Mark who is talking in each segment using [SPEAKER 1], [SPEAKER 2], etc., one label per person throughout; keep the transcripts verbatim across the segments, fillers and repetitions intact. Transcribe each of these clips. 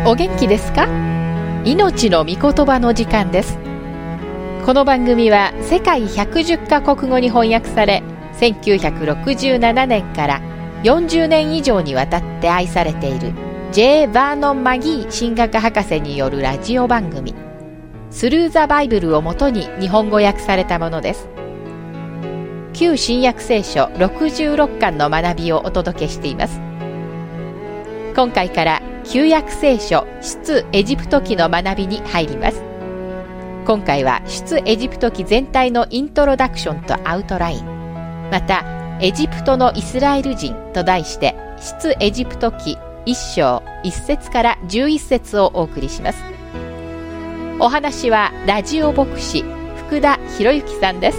[SPEAKER 1] お元気ですか？命の御言葉の時間です。この番組は世界ひゃくじゅっカ国語に翻訳され、せんきゅうひゃくろくじゅうななねんからよんじゅうねん以上にわたって愛されている J. バーノン・マギー神学博士によるラジオ番組スルーザバイブルをもとに日本語訳されたものです。旧新約聖書ろくじゅうろっかんの学びをお届けしています。今回から旧約聖書出エジプト記の学びに入ります。今回は出エジプト記全体のイントロダクションとアウトライン、またエジプトのイスラエル人と題して出エジプト記いっ章いっ節からじゅういち節をお送りします。お話はラジオ牧師福田博之さんです。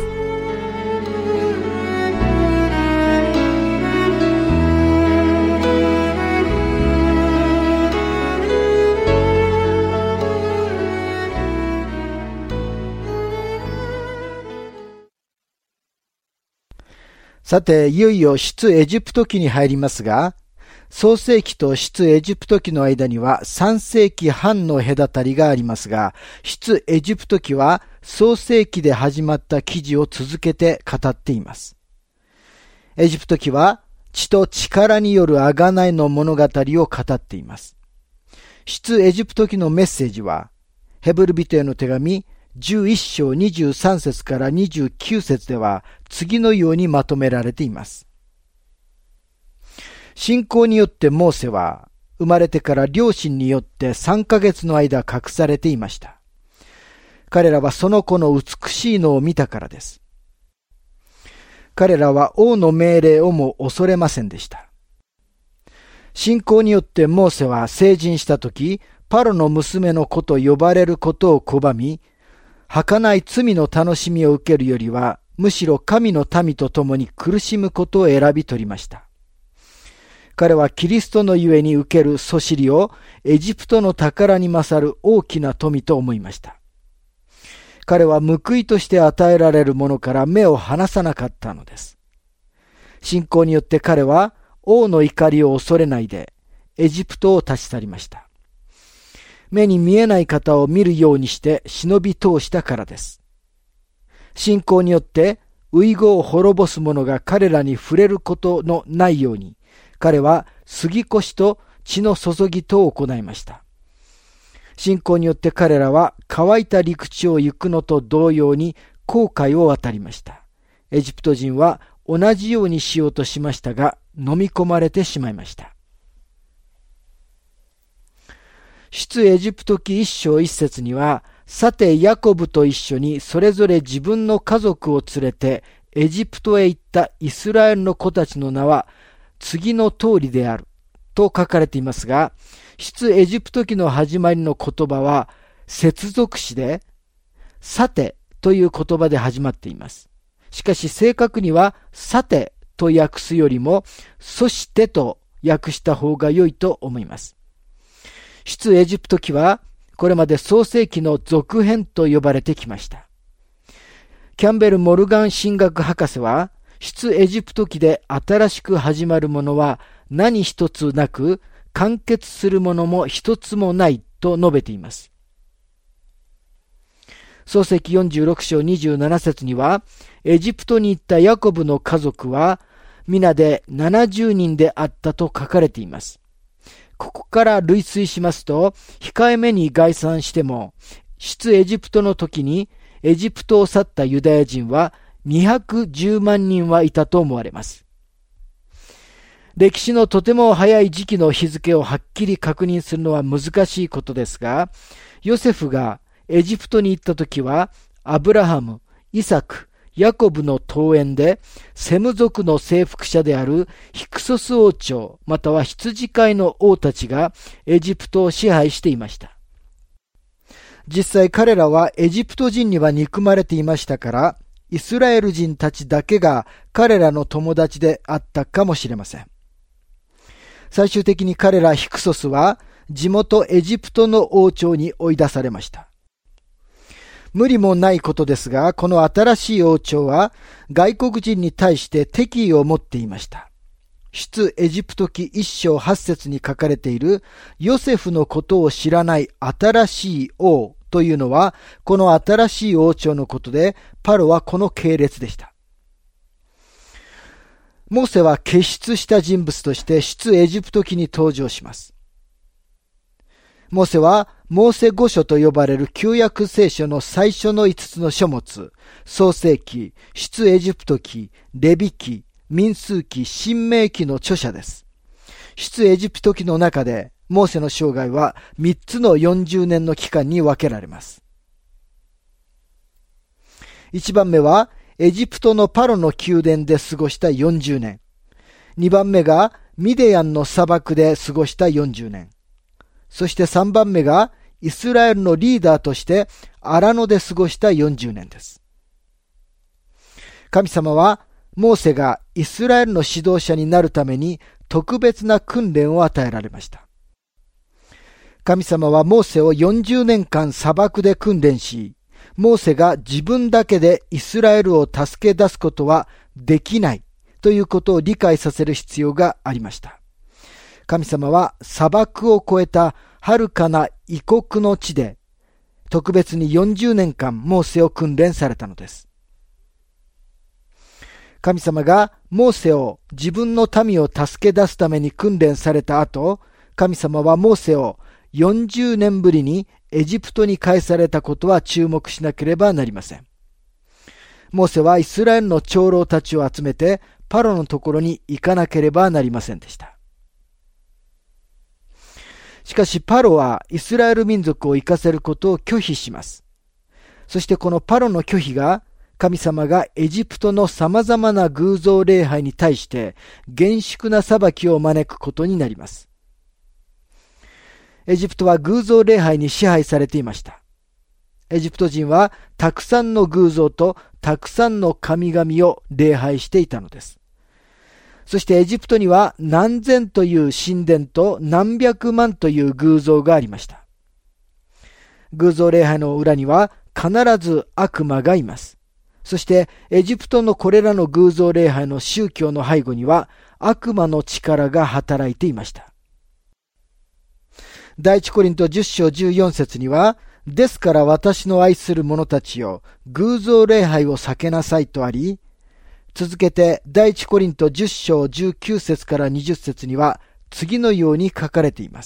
[SPEAKER 2] さて、いよいよ出エジプト記に入りますが、創世記と出エジプト記の間にはさん世紀半の隔たりがありますが、出エジプト記は創世記で始まった記事を続けて語っています。エジプト記は血と力による贖いの物語を語っています。出エジプト記のメッセージは、ヘブル人への手紙じゅういっ章にじゅうさん節からにじゅうきゅう節では次のようにまとめられています。信仰によってモーセは生まれてから両親によってさんかげつの間隠されていました。彼らはその子の美しいのを見たからです。彼らは王の命令をも恐れませんでした。信仰によってモーセは成人したとき、パロの娘の子と呼ばれることを拒み、儚い罪の楽しみを受けるよりは、むしろ神の民と共に苦しむことを選び取りました。彼はキリストのゆえに受けるそしりをエジプトの宝に勝る大きな富と思いました。彼は報いとして与えられるものから目を離さなかったのです。信仰によって彼は王の怒りを恐れないでエジプトを立ち去りました。目に見えない方を見るようにして忍び通したからです。信仰によって遺語を滅ぼす者が彼らに触れることのないように、彼は杉越と血の注ぎとを行いました。信仰によって彼らは乾いた陸地を行くのと同様に紅海を渡りました。エジプト人は同じようにしようとしましたが、飲み込まれてしまいました。出エジプト記一章一節には、さてヤコブと一緒にそれぞれ自分の家族を連れてエジプトへ行ったイスラエルの子たちの名は次の通りであると書かれていますが、出エジプト記の始まりの言葉は接続詞で、さてという言葉で始まっています。しかし正確にはさてと訳すよりもそしてと訳した方が良いと思います。出エジプト記はこれまで創世記の続編と呼ばれてきました。キャンベル・モルガン神学博士は、出エジプト記で新しく始まるものは何一つなく、完結するものも一つもないと述べています。創世記よんじゅうろく章にじゅうなな節には、エジプトに行ったヤコブの家族は皆でななじゅうにんであったと書かれています。ここから類推しますと、控えめに概算しても、出エジプトの時にエジプトを去ったユダヤ人はにひゃくじゅうまんにんはいたと思われます。歴史のとても早い時期の日付をはっきり確認するのは難しいことですが、ヨセフがエジプトに行った時は、アブラハム、イサク、ヤコブの遠縁で、セム族の征服者であるヒクソス王朝、または羊飼いの王たちがエジプトを支配していました。実際彼らはエジプト人には憎まれていましたから、イスラエル人たちだけが彼らの友達であったかもしれません。最終的に彼らヒクソスは地元エジプトの王朝に追い出されました。無理もないことですが、この新しい王朝は外国人に対して敵意を持っていました。 出エジプト記一章八節に書かれているヨセフのことを知らない新しい王というのは、この新しい王朝のことで、パロはこの系列でした。モーセは傑出した人物として出エジプト記に登場します。モーセはモーセ五書と呼ばれる旧約聖書の最初の五つの書物、創世記、出エジプト記、レビ記、民数記、申命記の著者です。出エジプト記の中で、モーセの生涯は三つのよんじゅうねんの期間に分けられます。一番目は、エジプトのパロの宮殿で過ごしたよんじゅうねん。二番目が、ミディアンの砂漠で過ごしたよんじゅうねん。そして三番目が、イスラエルのリーダーとして荒野で過ごしたよんじゅうねんです。神様は、モーセがイスラエルの指導者になるために特別な訓練を与えられました。神様はモーセをよんじゅうねんかん砂漠で訓練し、モーセが自分だけでイスラエルを助け出すことはできないということを理解させる必要がありました。神様は砂漠を越えた遥かな異国の地で特別によんじゅうねんかんモーセを訓練されたのです。神様がモーセを自分の民を助け出すために訓練された後、神様はモーセをよんじゅうねんぶりにエジプトに返されたことは注目しなければなりません。モーセはイスラエルの長老たちを集めてパロのところに行かなければなりませんでした。しかしパロはイスラエル民族を行かせることを拒否します。そしてこのパロの拒否が神様がエジプトの様々な偶像礼拝に対して厳粛な裁きを招くことになります。エジプトは偶像礼拝に支配されていました。エジプト人はたくさんの偶像とたくさんの神々を礼拝していたのです。そしてエジプトには何千という神殿と何百万という偶像がありました。偶像礼拝の裏には必ず悪魔がいます。そしてエジプトのこれらの偶像礼拝の宗教の背後には悪魔の力が働いていました。第一コリントじゅっ章じゅうよん節には、ですから私の愛する者たちよ、偶像礼拝を避けなさいとあり、続けて第一コリントじゅっ章じゅうきゅう節からにじゅっ節には次のように書かれています。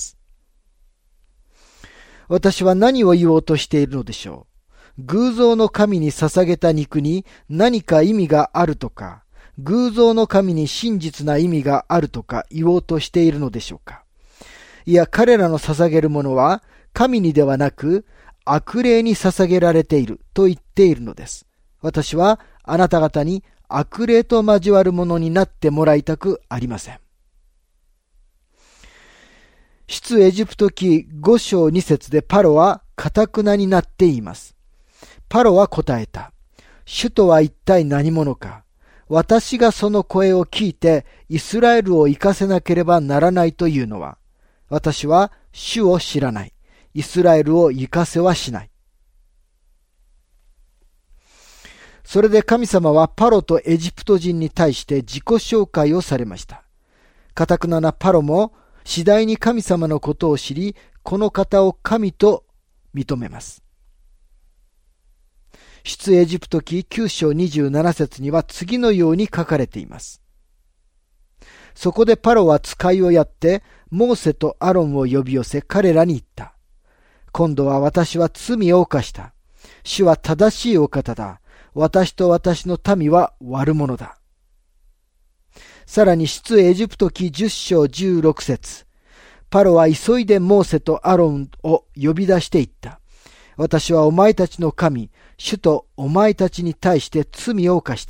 [SPEAKER 2] 私は何を言おうとしているのでしょう。偶像の神に捧げた肉に何か意味があるとか、偶像の神に真実な意味があるとか言おうとしているのでしょうか。いや、彼らの捧げるものは神にではなく悪霊に捧げられていると言っているのです。私はあなた方に悪霊と交わるものになってもらいたくありません。出エジプト記ご章に節でパロは頑なになって言います。パロは答えた。主とは一体何者か。私がその声を聞いてイスラエルを行かせなければならないというのは、私は主を知らない。イスラエルを行かせはしない。それで神様はパロとエジプト人に対して自己紹介をされました。頑ななパロも次第に神様のことを知り、この方を神と認めます。出エジプト記きゅう章にじゅうなな節には次のように書かれています。そこでパロは使いをやって、モーセとアロンを呼び寄せ彼らに言った。今度は私は罪を犯した。主は正しいお方だ。私と私の民は悪者だ。さらに出エジプト記じゅっ章じゅうろく節。パロは急いでモーセとアロンを呼び出していった。私はお前たちの神、主とお前たちに対して罪を犯した。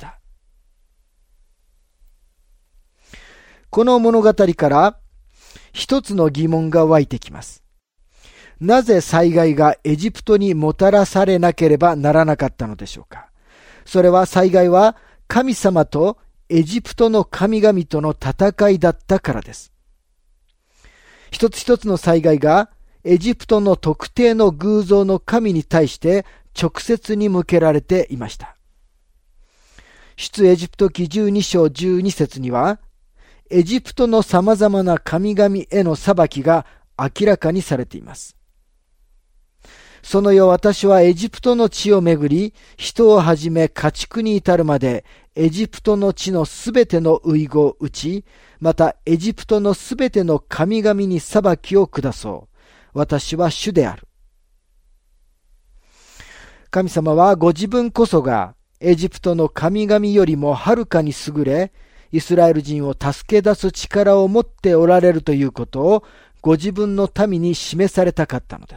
[SPEAKER 2] この物語から一つの疑問が湧いてきます。なぜ災害がエジプトにもたらされなければならなかったのでしょうか。それは災害は神様とエジプトの神々との戦いだったからです。一つ一つの災害がエジプトの特定の偶像の神に対して直接に向けられていました。出エジプト記じゅうに章じゅうに節には、 エジプトの様々な神々への裁きが明らかにされています。その夜私はエジプトの地をめぐり、人をはじめ家畜に至るまで、エジプトの地のすべての遺語を打ち、またエジプトのすべての神々に裁きを下そう。私は主である。神様はご自分こそがエジプトの神々よりもはるかに優れ、イスラエル人を助け出す力を持っておられるということをご自分の民に示されたかったのです。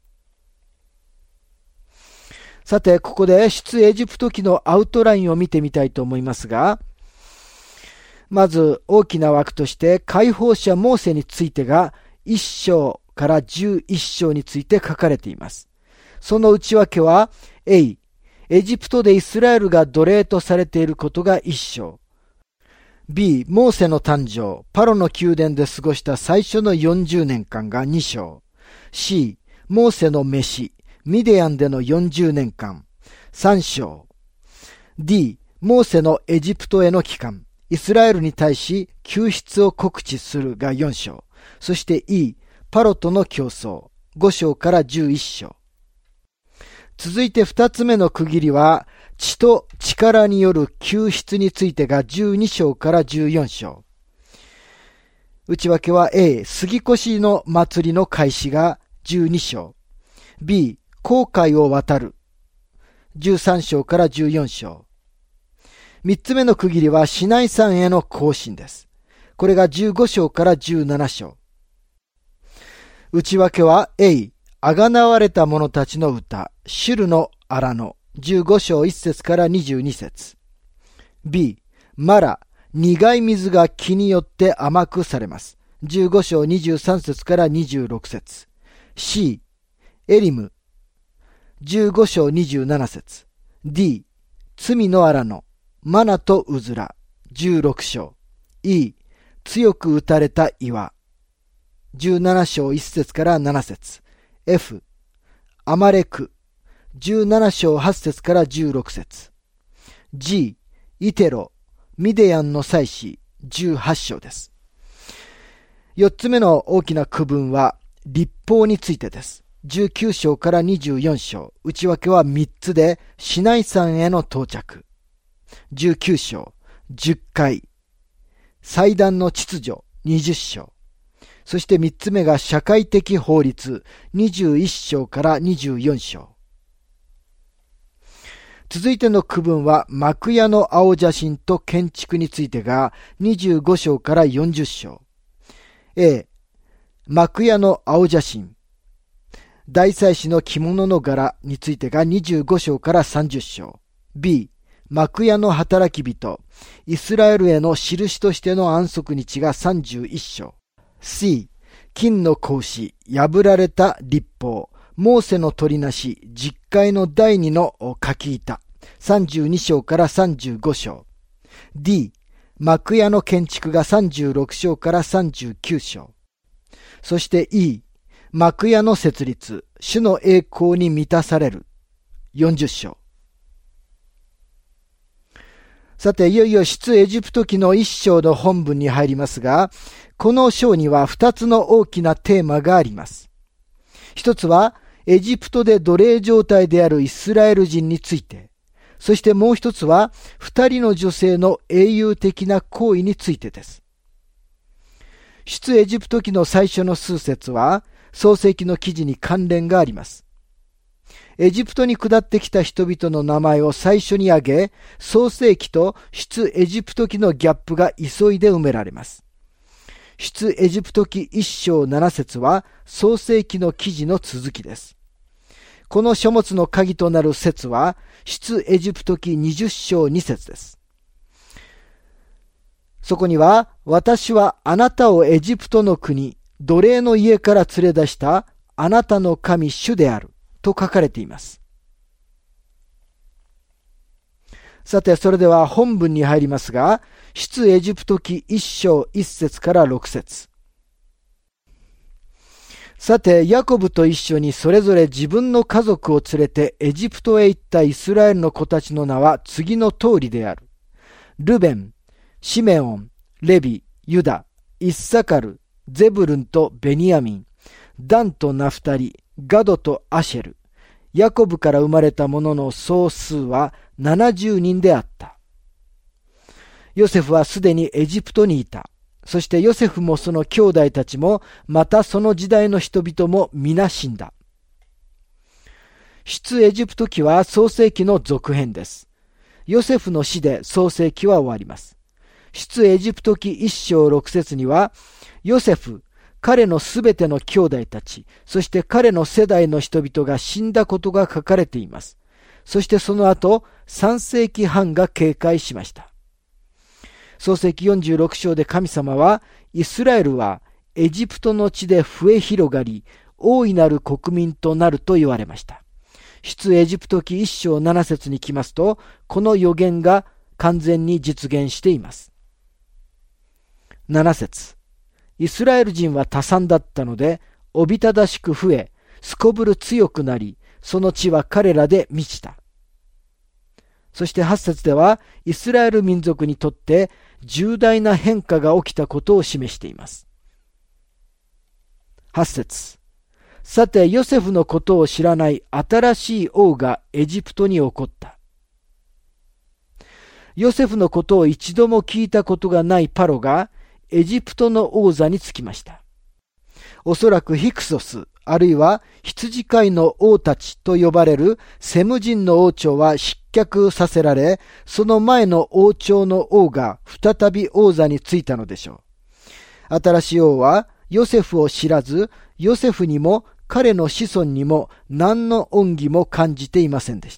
[SPEAKER 2] さて、ここで出エジプト記のアウトラインを見てみたいと思いますが、まず大きな枠として解放者モーセについてがいっ章からじゅういっ章について書かれています。その内訳は A、エジプトでイスラエルが奴隷とされていることがいっ章。B、モーセの誕生、パロの宮殿で過ごした最初のよんじゅうねんかんがに章。C、モーセの召し、ミディアンでのよんじゅうねんかん、さん章。D、モーセのエジプトへの帰還、イスラエルに対し救出を告知するがよん章。そして E、パロとの競争、ご章からじゅういっ章。続いて二つ目の区切りは、血と力による救出についてがじゅうに章からじゅうよん章。内訳は A、杉越の祭りの開始がじゅうに章。B、紅海を渡る。じゅうさん章からじゅうよん章。三つ目の区切りはシナイ山への行進です。これがじゅうご章からじゅうなな章。内訳は A、あがなわれた者たちの歌、シュルの荒野、じゅうご章いち節からにじゅうに節。B、マラ、苦い水が木によって甘くされます。じゅうご章にじゅうさん節からにじゅうろく節。C、エリム、じゅうご章にじゅうなな節。D、罪の荒野、マナとうずら、じゅうろく章。E、強く打たれた岩、じゅうなな章いち節からなな節。F、アマレク、じゅうなな章はち節からじゅうろく節。G、イテロ、ミディアンの祭司、じゅうはち章です。四つ目の大きな区分は律法についてです。じゅうきゅう章からにじゅうよん章。内訳はみっつで、シナイ山への到着。じゅうきゅう章、じゅっかい。祭壇の秩序、にじゅう章。そして三つ目が社会的法律、にじゅういち章からにじゅうよん章。続いての区分は幕屋の青写真と建築についてがにじゅうご章からよんじゅう章。A、幕屋の青写真。大祭司の着物の柄についてがにじゅうご章からさんじゅう章。B、幕屋の働き人。イスラエルへの印としての安息日がさんじゅういち章。C、金の格子、破られた律法。モーセの取りなし、実会の第二の書き板。さんじゅうに章からさんじゅうご章。D、幕屋の建築がさんじゅうろく章からさんじゅうきゅう章。そして E、幕屋の設立、主の栄光に満たされる。よんじゅう章。さて、いよいよ出エジプト記の一章の本文に入りますが、この章には二つの大きなテーマがあります。一つは、エジプトで奴隷状態であるイスラエル人について、そしてもう一つは、二人の女性の英雄的な行為についてです。出エジプト記の最初の数節は、創世記の記事に関連があります。エジプトに下ってきた人々の名前を最初に挙げ、創世記と出エジプト記のギャップが急いで埋められます。出エジプト記いち章なな節は創世記の記事の続きです。この書物の鍵となる節は出エジプト記にじゅう章に節です。そこには、私はあなたをエジプトの国、奴隷の家から連れ出したあなたの神主であると書かれています。さて、それでは本文に入りますが、出エジプト記いち章いち節からろく節。さて、ヤコブと一緒にそれぞれ自分の家族を連れてエジプトへ行ったイスラエルの子たちの名は次の通りである。ルベン、シメオン、レビ、 ユダ、イッサカル、ゼブルンとベニヤミン、ダンとナフタリ、ガドとアシェル、ヤコブから生まれた者の総数はななじゅうにんであった。ヨセフはすでにエジプトにいた。そしてヨセフもその兄弟たちも、またその時代の人々も皆死んだ。出エジプト記は創世記の続編です。ヨセフの死で創世記は終わります。出エジプト記一章六節には、ヨセフ、彼のすべての兄弟たち、そして彼の世代の人々が死んだことが書かれています。そしてその後、三世紀半が経過しました。創世記よんじゅうろく章で神様は、イスラエルはエジプトの地で増え広がり、大いなる国民となると言われました。出エジプト記一章七節に来ますと、この予言が完全に実現しています。七節、イスラエル人は多産だったので、おびただしく増え、すこぶる強くなり、その地は彼らで満ちた。そして八節では、イスラエル民族にとって重大な変化が起きたことを示しています。八節、さてヨセフのことを知らない新しい王がエジプトに起こった。ヨセフのことを一度も聞いたことがないパロがエジプトの王座につきました。おそらくヒクソス、あるいは羊飼いの王たちと呼ばれるセム人の王朝は失脚させられ、その前の王朝の王が再び王座についたのでしょう。新しい王はヨセフを知らず、ヨセフにも彼の子孫にも何の恩義も感じていませんでした。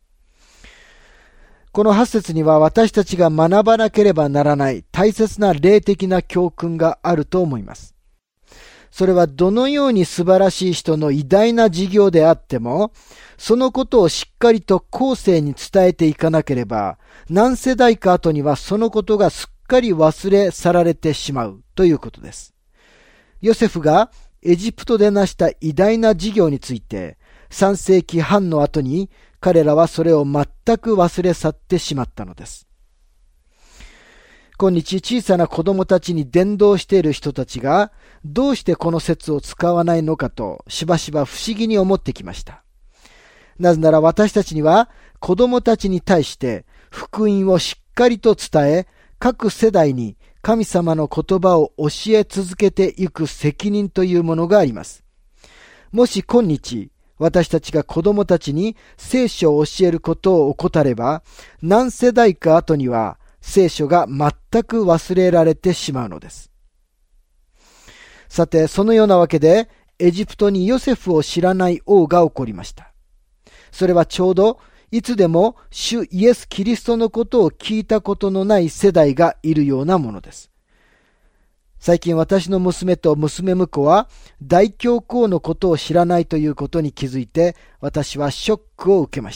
[SPEAKER 2] この八節には私たちが学ばなければならない大切な霊的な教訓があると思います。それはどのように素晴らしい人の偉大な事業であっても、そのことをしっかりと後世に伝えていかなければ、何世代か後にはそのことがすっかり忘れ去られてしまうということです。ヨセフがエジプトで成した偉大な事業について、三世紀半の後に彼らはそれを全く忘れ去ってしまったのです。今日小さな子供たちに伝道している人たちがどうしてこの説を使わないのかとしばしば不思議に思ってきました。なぜなら私たちには子供たちに対して福音をしっかりと伝え、各世代に神様の言葉を教え続けていく責任というものがあります。もし今日私たちが子供たちに聖書を教えることを怠れば、何世代か後には聖書が全く忘れられてしまうのです。さて、そのようなわけで、エジプトにヨセフを知らない王が起こりました。それはちょうど、いつでも主イエス・キリストのことを聞いたことのない世代がいるようなものです。最近私の娘と娘婿は大教皇のことを知らないということに気づいて、私はショックを受けました。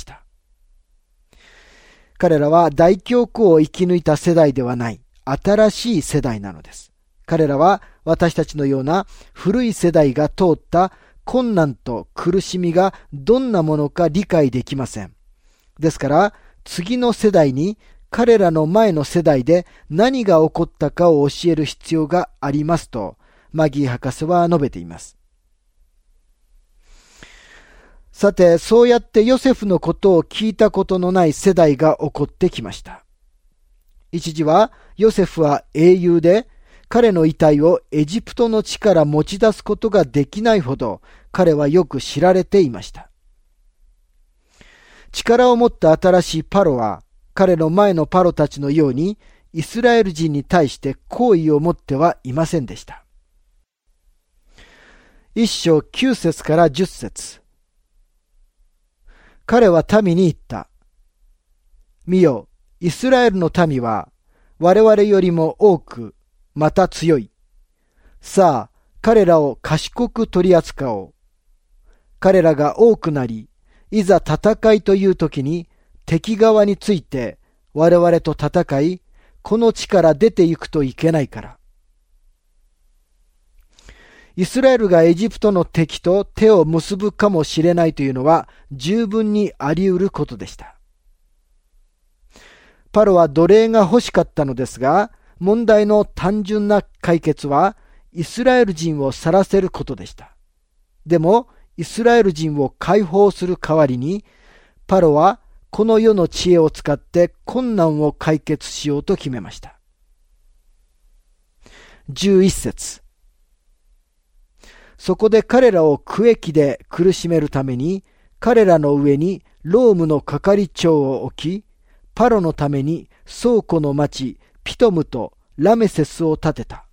[SPEAKER 2] 彼らは大教皇を生き抜いた世代ではない、新しい世代なのです。彼らは私たちのような古い世代が通った困難と苦しみがどんなものか理解できません。ですから次の世代に彼らの前の世代で何が起こったかを教える必要がありますとマギー博士は述べています。さて、そうやってヨセフのことを聞いたことのない世代が起こってきました。一時はヨセフは英雄で、彼の遺体をエジプトの地から持ち出すことができないほど彼はよく知られていました。力を持った新しいパロは彼の前のパロたちのようにイスラエル人に対して好意を持ってはいませんでした。一章九節から十節。彼は民に言った。見よ、イスラエルの民は我々よりも多く、また強い。さあ、彼らを賢く取り扱おう。彼らが多くなり、いざ戦いという時に敵側について我々と戦い、この地から出て行くといけないから。イスラエルがエジプトの敵と手を結ぶかもしれないというのは十分にあり得ることでした。パロは奴隷が欲しかったのですが、 問題の単純な解決はイスラエル人を去らせることでした。でもイスラエル人を解放する代わりに、パロはこの世の知恵を使って困難を解決しようと決めました。じゅういっ節。そこで彼らを苦役で苦しめるために、彼らの上にロームの係長を置き、パロのために倉庫の町ピトムとラメセスを建てた。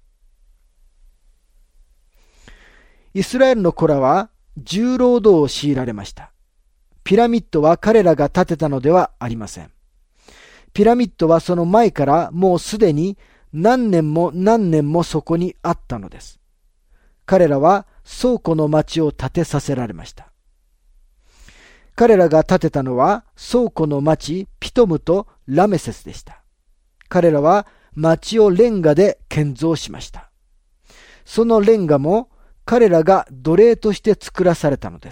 [SPEAKER 2] イスラエルの子らは重労働を強いられました。ピラミッドは彼らが建てたのではありません。ピラミッドはその前からもうすでに何年も何年もそこにあったのです。彼らは倉庫の町を建てさせられました。彼らが建てたのは倉庫の町ピトムとラメセスでした。彼らは町をレンガで建造しました。そのレンガも彼らが奴隷として作らされたのです。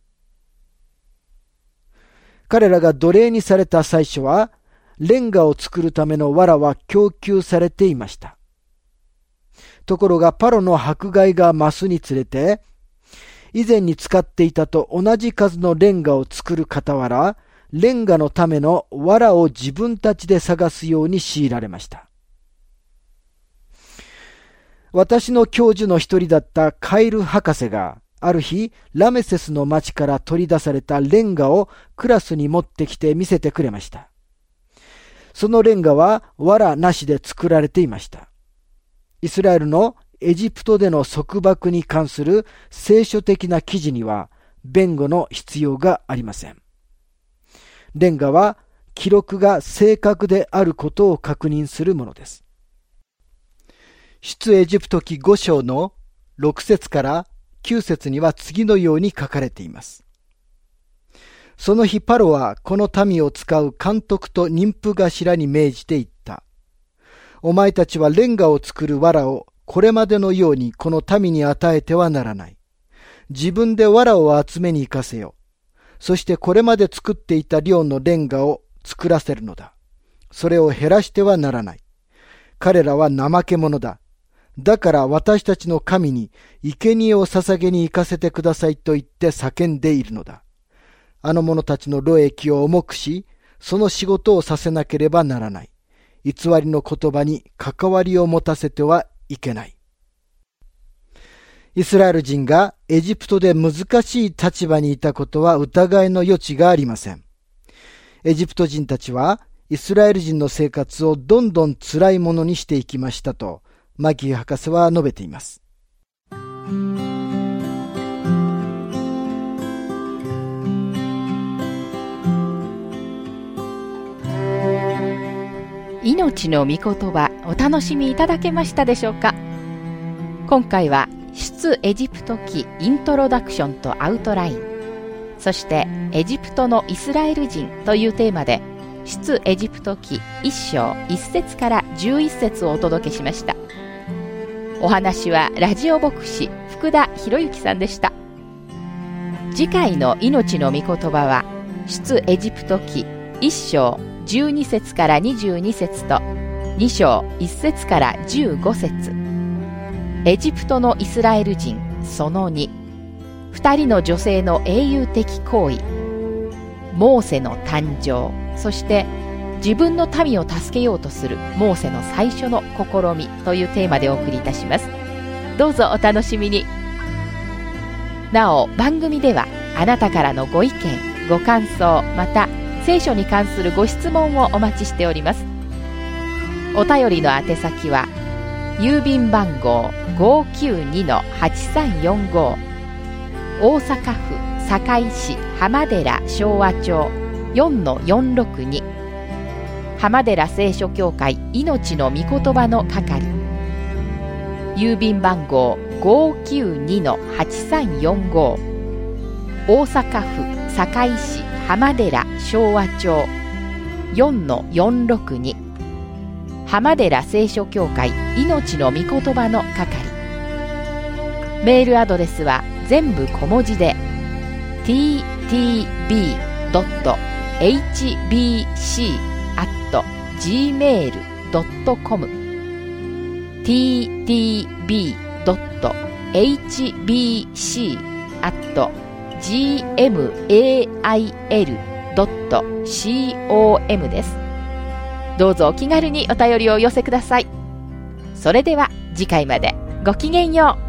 [SPEAKER 2] 彼らが奴隷にされた最初は、レンガを作るための藁は供給されていました。ところがパロの迫害が増すにつれて、以前に使っていたと同じ数のレンガを作る傍ら、レンガのための藁を自分たちで探すように強いられました。私の教授の一人だったカイル博士が、ある日、ラメセスの町から取り出されたレンガをクラスに持ってきて見せてくれました。そのレンガは藁なしで作られていました。イスラエルのエジプトでの束縛に関する聖書的な記事には弁護の必要がありません。レンガは記録が正確であることを確認するものです。出エジプト記ご章のろく節からきゅう節には次のように書かれています。その日パロはこの民を使う監督と妊婦頭に命じて言った。お前たちはレンガを作る藁をこれまでのようにこの民に与えてはならない。自分で藁を集めに行かせよ。そしてこれまで作っていた量のレンガを作らせるのだ。それを減らしてはならない。彼らは怠け者だ。だから私たちの神に生贄を捧げに行かせてくださいと言って叫んでいるのだ。あの者たちの労役を重くし、その仕事をさせなければならない。偽りの言葉に関わりを持たせてはいけない。イスラエル人がエジプトで難しい立場にいたことは疑いの余地がありません。エジプト人たちはイスラエル人の生活をどんどん辛いものにしていきましたと、マギー博士は述べています。
[SPEAKER 1] 命の御言葉、お楽しみいただけましたでしょうか。今回は出エジプト記イントロダクションとアウトライン、そしてエジプトのイスラエル人というテーマで出エジプト記いっ章いっ節からじゅういっ節をお届けしました。お話はラジオ牧師福田博之さんでした。次回の命の御言葉は出エジプト記いっ章じゅうに節からにじゅうに節とに章いち節からじゅうご節、エジプトのイスラエル人そのに、二人の女性の英雄的行為、モーセの誕生、そして自分の民を助けようとするモーセの最初の試みというテーマでお送りいたします。どうぞお楽しみに。なお番組ではあなたからのご意見ご感想、また聖書に関するご質問をお待ちしております。お便りの宛先は郵便番号 ごーきゅうにのはちさんよんご、 大阪府堺市浜寺昭和町 よんのよんろくに、浜寺聖書協会命の御言葉の係、郵便番号 ごーきゅうにのはちさんよんご、大阪府堺市浜寺昭和町 よんのよんろくに、浜寺聖書協会命の御言葉の係。メールアドレスは全部小文字で ティーティービードットエイチビーシーアットジーメールドットコム ティーティービードットエイチビーシー アット ジーエムエーアイエルドットコム です。どうぞお気軽にお便りをお寄せください。それでは次回までごきげんよう。